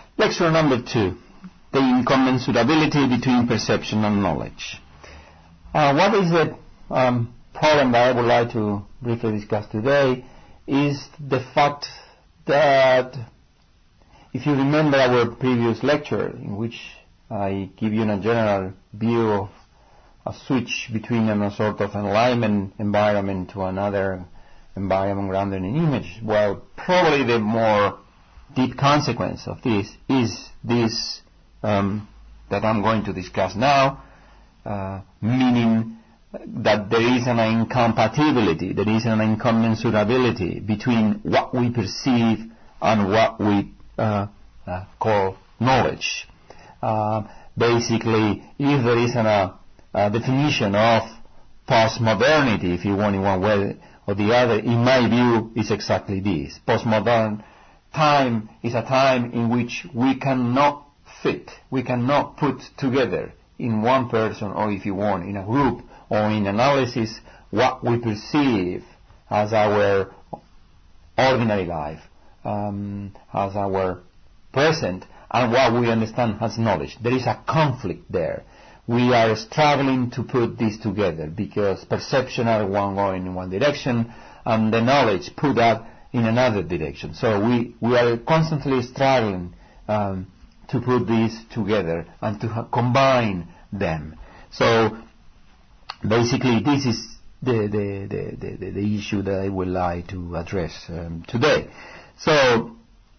Lecture number 2, the incommensurability between perception and knowledge. What is the problem that I would like to briefly discuss today is the fact that, if you remember our previous lecture in which I give you a general view of a switch between a sort of enlightenment environment to another environment grounded in image, well, probably the more deep consequence of this is this that I'm going to discuss now, meaning that there is an incompatibility, there is an incommensurability between what we perceive and what we call knowledge. Basically, if there is a definition of postmodernity, if you want, in one way or the other, in my view, is exactly this. Postmodern time is a time in which we cannot fit, we cannot put together in one person, or if you want, in a group or in analysis, what we perceive as our ordinary life, as our present, and what we understand as knowledge. There is a conflict there. We are struggling to put this together because perception are going in one direction and the knowledge put up in another direction. So we are constantly struggling to put these together and to combine them. So basically this is the issue that I would like to address today. So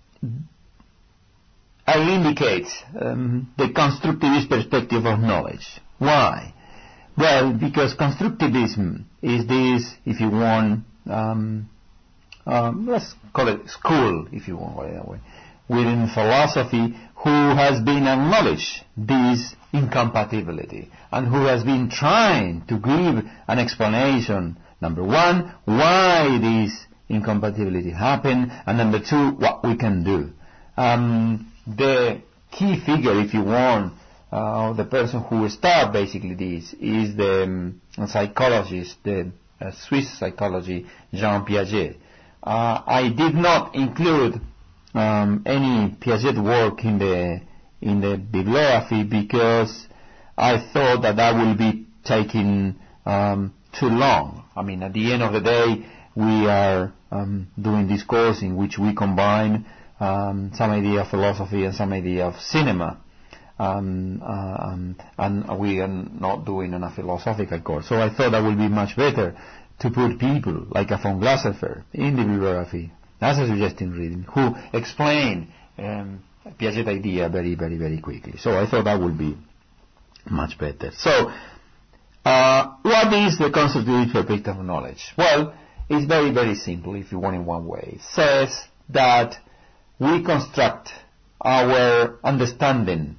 I indicate the constructivist perspective of knowledge. Why? Well, because constructivism is this, if you want, let's call it school, if you want, that way, within philosophy, who has been acknowledged this incompatibility and who has been trying to give an explanation, number one, why this incompatibility happened, and number two, what we can do. The key figure, if you want, the person who started basically this is the psychologist, the Swiss psychologist Jean Piaget. I did not include any Piaget work in the bibliography because I thought that will be taking too long. I mean, at the end of the day, we are doing this course in which we combine some idea of philosophy and some idea of cinema, and we are not doing a philosophical course. So I thought that would be much better to put people like a von Glassefer in the bibliography as a suggested reading, who explain Piaget idea very, very, very quickly. So I thought that would be much better. So what is the constructivist perspective of knowledge? Well, it's very, very simple, if you want, in one way. It says that we construct our understanding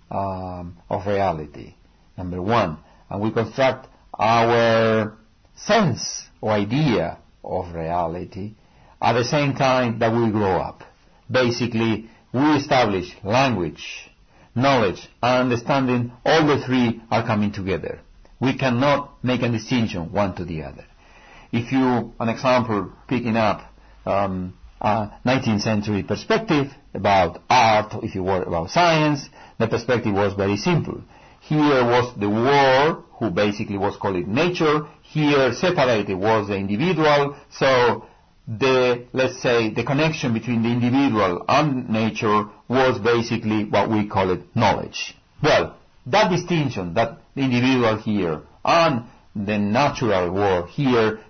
of reality, number one, and we construct our sense or idea of reality at the same time that we grow up. Basically, we establish language, knowledge, and understanding. All the three are coming together. We cannot make a distinction one to the other. If you, an example, picking up a 19th century perspective about art, if you were about science, the perspective was very simple. Here was the world, who basically was called nature. Here, separated, was the individual. So let's say, the connection between the individual and nature was basically what we call it knowledge. Well, that distinction, that the individual here and the natural world here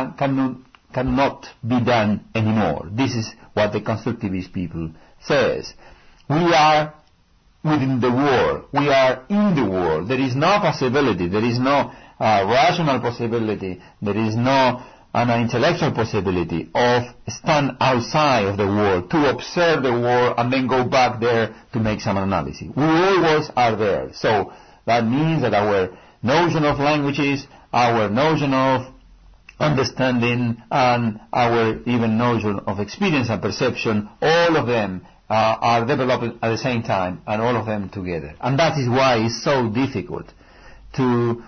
cannot be done anymore. This is what the constructivist people says. We are within the world. We are in the world. There is no possibility. There is no rational possibility. There is no an intellectual possibility of stand outside of the world, to observe the world and then go back there to make some analysis. We always are there. So that means that our notion of languages, our notion of understanding, and our even notion of experience and perception, all of them are developed at the same time, and all of them together. And that is why it's so difficult to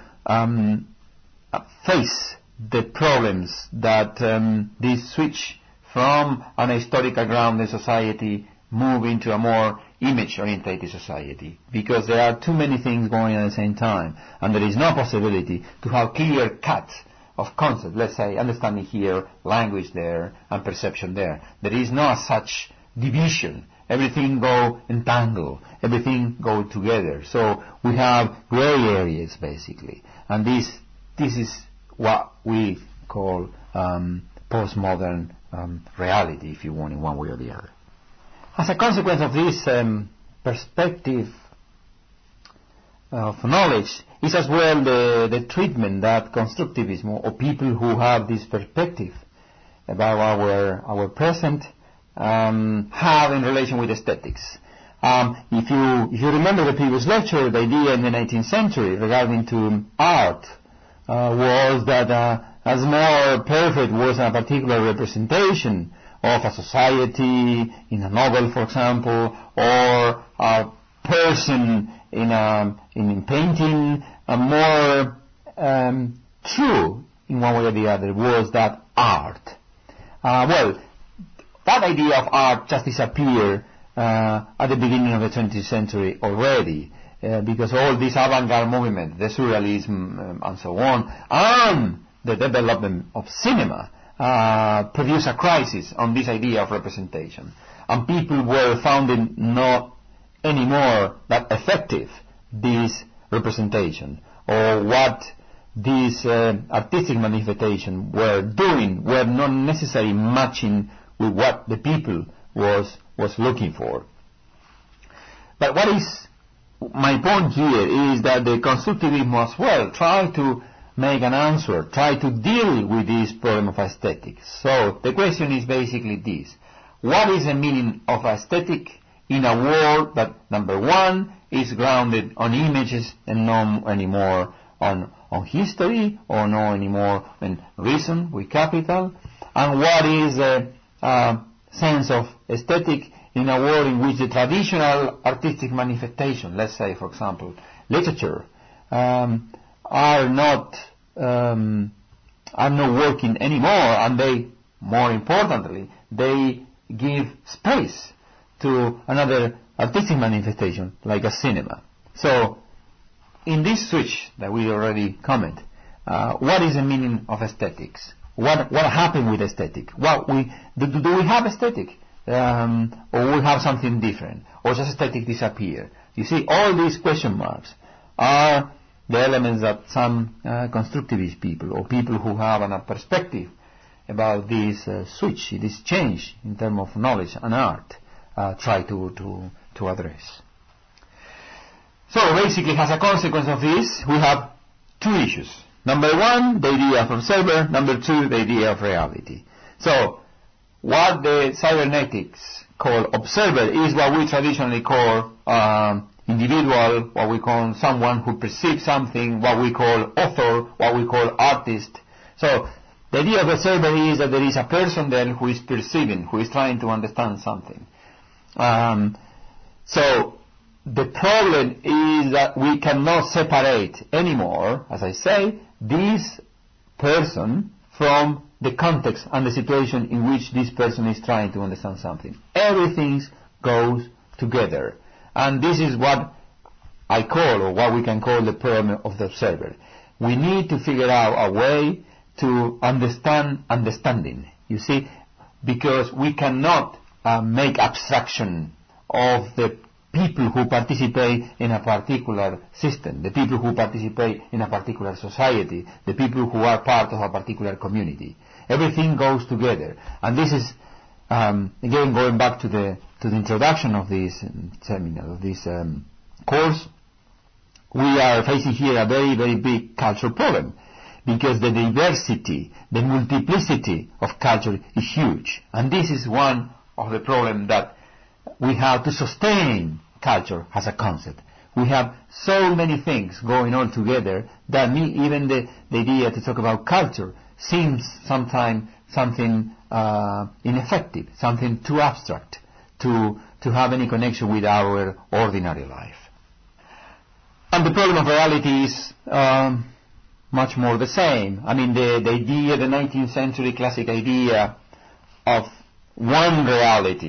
face the problems that this switch from an historical grounded society move into a more image-oriented society, because there are too many things going on at the same time, and there is no possibility to have clear cuts of concept. Let's say understanding here, language there, and perception there. There is no such division. Everything go entangled. Everything go together. So we have gray areas basically, and this is what we call postmodern reality, if you want, in one way or the other. As a consequence of this perspective of knowledge is as well the treatment that constructivism, or people who have this perspective about our present, have in relation with aesthetics. If you remember the previous lecture, the idea in the 19th century regarding to art was that as more perfect was a particular representation of a society in a novel, for example, or a person in painting, a more true in one way or the other was that art. Well, that idea of art just disappeared at the beginning of the 20th century already, because all this avant-garde movement, the surrealism and so on, and the development of cinema produced a crisis on this idea of representation. And people were finding not anymore that effective this representation, or what these artistic manifestations were doing were not necessarily matching with what the people was looking for. But what is my point here is that the constructivism as well try to make an answer, try to deal with this problem of aesthetics. So the question is basically this: what is the meaning of aesthetic in a world that, number one, is grounded on images and not anymore on history, or not anymore on reason with capital? And what is the sense of aesthetic in a world in which the traditional artistic manifestation, let's say, for example, literature, are not working anymore, and they, more importantly, they give space to another artistic manifestation like a cinema. So, in this switch that we already comment, what is the meaning of aesthetics? What happened with aesthetic? Do we have aesthetic? Or we have something different? Or just aesthetic disappear? You see, all these question marks are the elements that some constructivist people, or people who have a perspective about this switch, this change in terms of knowledge and art, try to address. So basically, as a consequence of this, we have two issues. Number one, the idea of observer. Number two, the idea of reality. So, what the cybernetics call observer is what we traditionally call individual, what we call someone who perceives something, what we call author, what we call artist. So, the idea of observer is that there is a person there who is perceiving, who is trying to understand something. So, the problem is that we cannot separate anymore, as I say, this person from the context and the situation in which this person is trying to understand something. Everything goes together. And this is what I call, or what we can call, the problem of the observer. We need to figure out a way to understand understanding, you see, because we cannot make abstraction of the people who participate in a particular system, the people who participate in a particular society, the people who are part of a particular community. Everything goes together. And this is, again, going back to the introduction of this seminar, of this course, we are facing here a very, very big cultural problem, because the diversity, the multiplicity of culture is huge. And this is one of the problems that we have to sustain culture as a concept. We have so many things going on together that even the idea to talk about culture seems sometimes something ineffective, something too abstract to have any connection with our ordinary life. And the problem of reality is much more the same. I mean, the idea, the 19th century classic idea of one reality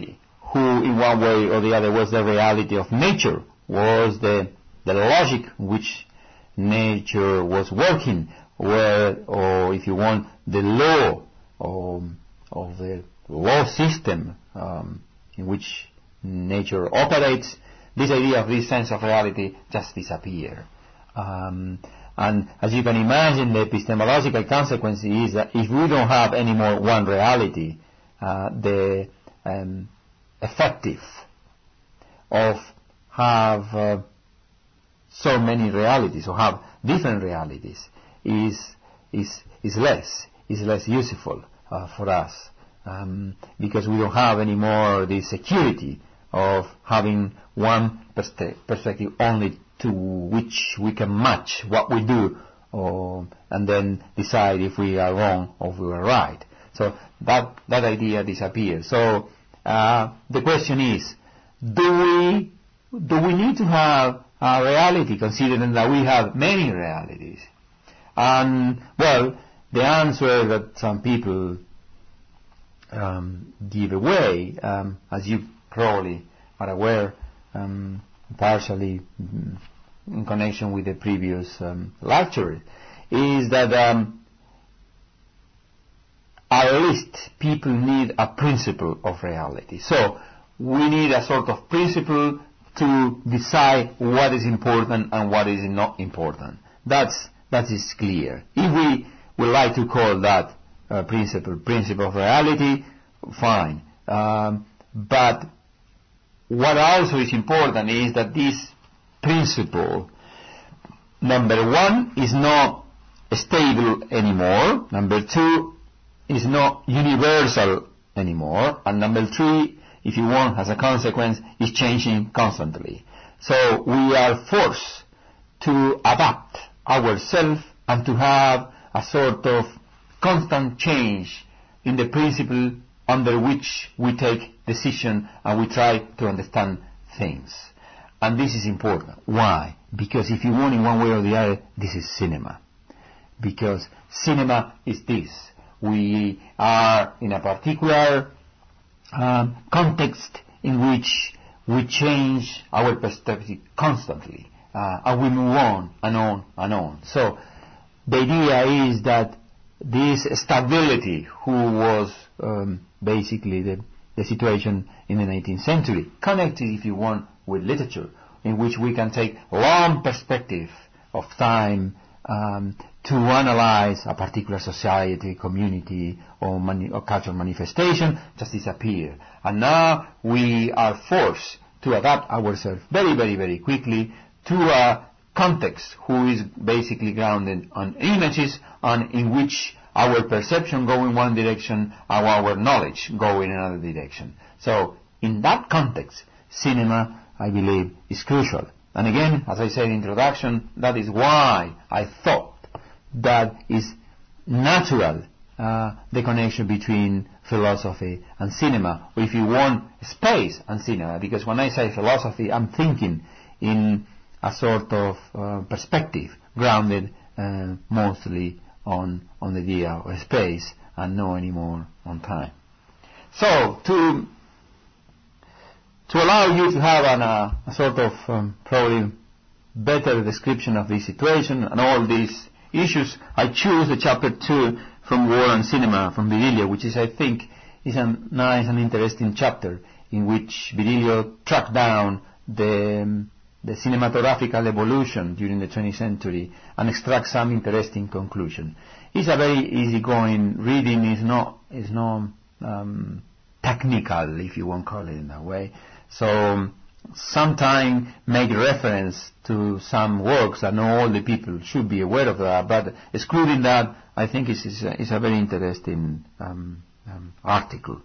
who in one way or the other was the reality of nature, was the logic which nature was working, or if you want, the law of the law system in which nature operates, this idea of this sense of reality just disappears. And as you can imagine, the epistemological consequence is that if we don't have any more one reality, the effective of have so many realities or have different realities is less useful for us, because we don't have any more the security of having one perspective only to which we can match what we do, and then decide if we are wrong or if we are right. So that idea disappears. So the question is, do we need to have a reality, considering that we have many realities? And well, the answer that some people give away, as you probably are aware, partially in connection with the previous lecture, is that at least people need a principle of reality. So we need a sort of principle to decide what is important and what is not important. That is clear. If we would like to call that principle of reality, fine. But what also is important is that this principle, number one, is not stable anymore. Number two, is not universal anymore. And number three, if you want, as a consequence, is changing constantly. So we are forced to adapt ourselves and to have a sort of constant change in the principle under which we take decision and we try to understand things. And this is important. Why? Because if you want, in one way or the other, this is cinema. Because cinema is this. We are in a particular context in which we change our perspective constantly, and we move on and on and on. So the idea is that this stability, who was basically the situation in the 19th century, connected, if you want, with literature, in which we can take long perspective of time to analyze a particular society, community, or cultural manifestation, just disappear. And now we are forced to adapt ourselves very, very, very quickly to a context who is basically grounded on images, and in which our perception go in one direction and our knowledge go in another direction. So in that context, cinema, I believe, is crucial. And again, as I said in introduction, that is why I thought that is natural, the connection between philosophy and cinema, or if you want, space and cinema. Because when I say philosophy, I'm thinking in a sort of perspective grounded mostly on the idea of space and no anymore on time. So to allow you to have a sort of probably better description of the situation and all these issues, I choose the chapter 2 from War and Cinema from Virilio, which is, I think, is a nice and interesting chapter in which Virilio tracked down the cinematographical evolution during the 20th century and extract some interesting conclusion. It's a very easygoing reading. It's not technical, if you want to call it in that way. So sometimes make reference to some works that not all the people should be aware of that, but excluding that, I think it's a very interesting article.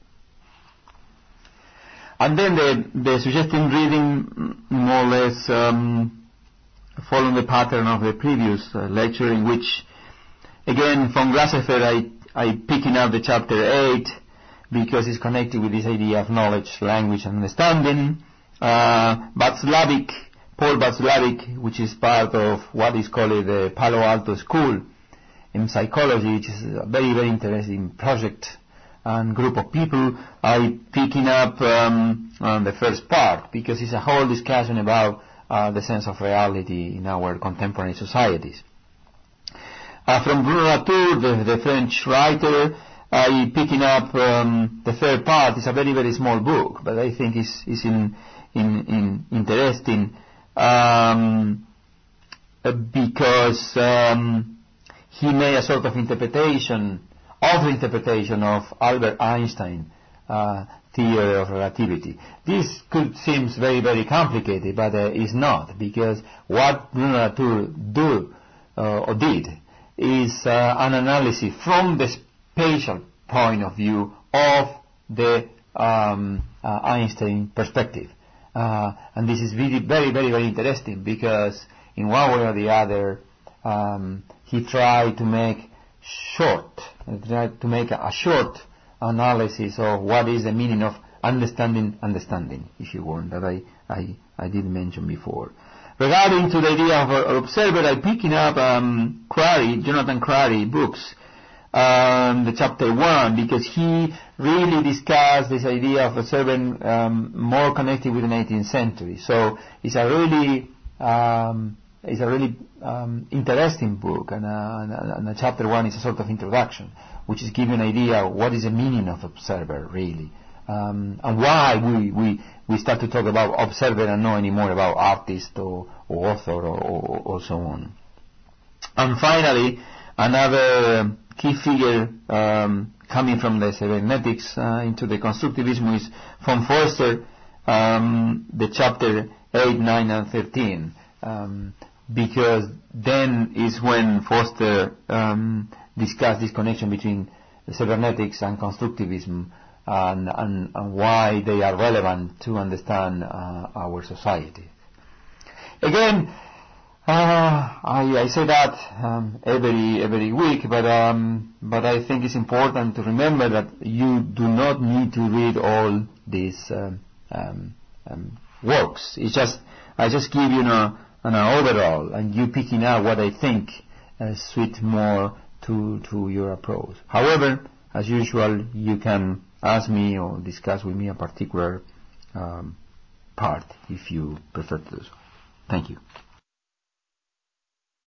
And then the suggested reading, more or less following the pattern of the previous lecture, in which, again, from Glassefer, I picking up the chapter 8, because it's connected with this idea of knowledge, language, and understanding. Václavic, Paul Václavic, which is part of what is called the Palo Alto School in psychology, which is a very, very interesting project, and group of people, I picking up on the first part, because it's a whole discussion about the sense of reality in our contemporary societies. From Bruno Latour, the French writer, I picking up the third part. It's a very, very small book, but I think it's interesting because he made a sort of interpretation of Albert Einstein theory of relativity. This could seem very, very complicated, but it's not, because what Bruno Latour did is an analysis from the spatial point of view of the Einstein perspective. And this is really very, very, very interesting, because in one way or the other, he tried to make a short analysis of what is the meaning of understanding, if you want, that I did mention before. Regarding to the idea of observer, I'm picking up Jonathan Crary books, the chapter 1, because he really discussed this idea of observing more connected with the 19th century. So it's a really interesting book, and chapter 1 is a sort of introduction, which is giving an idea of what is the meaning of observer really, and why we start to talk about observer and not anymore about artist or author or so on. And finally, another key figure coming from the cybernetics into the constructivism is von Foerster, the chapter 8, 9 and 13, because then is when Foerster discussed this connection between the cybernetics and constructivism, and why they are relevant to understand our society. Again, I say that every week, but I think it's important to remember that you do not need to read all these works. I just give you an overall, and you picking out what I think suits more to your approach. However, as usual, you can ask me or discuss with me a particular part if you prefer to do so. Thank you.